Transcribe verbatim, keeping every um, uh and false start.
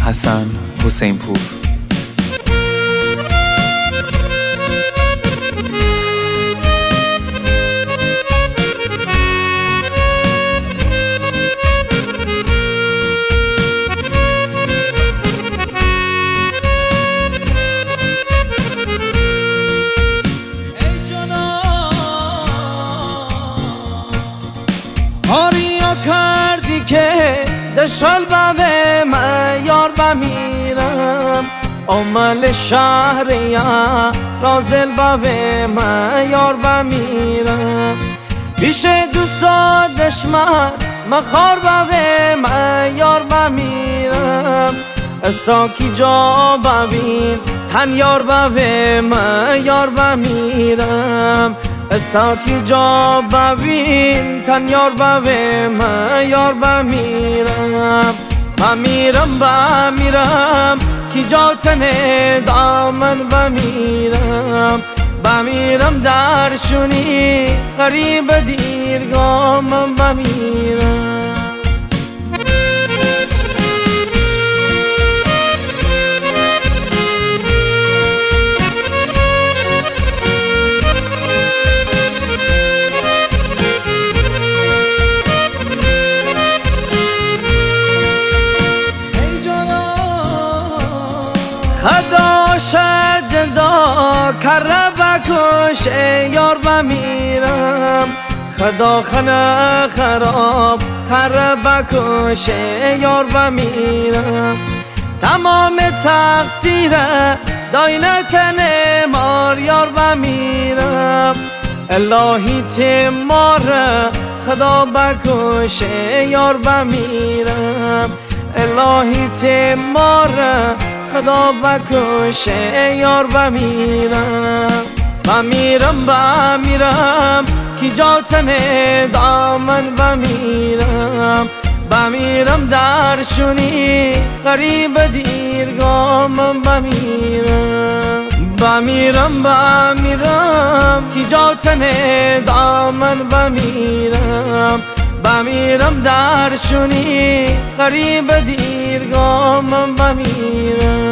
حسن حسین پور. هاریا کردی که دشال بابه من یار بمیرم، عمل شهر یا رازل بابه من یار بمیرم، پیش دوستا دشمن مخار بابه من یار بمیرم، ساکی جا ببین تن یار بابه من یار بمیرم، ساکی جا ببین تن یار ببه من یار بمیرم، بمیرم بمیرم کی جا تنه دامن بمیرم، بمیرم درشونی غریب دیرگامم بمیرم. خدا شد دا کره بکش یار بمیرم، خدا خنه خراب کره بکش یار بمیرم، تمام تقصیر داینه تنه مار یار بمیرم، الهی تمار خدا بکش یار بمیرم، الهی تمار خدا بکش یار بمیرم، بمیرم بمیرم کی جا تنه دامن بمیرم، بمیرم درشونی غریب دیرگامم بمیرم، بمیرم بمیرم کی جا تنه دامن بمیرم، بمیرم درشونی غریب دیرگامم بمیرم.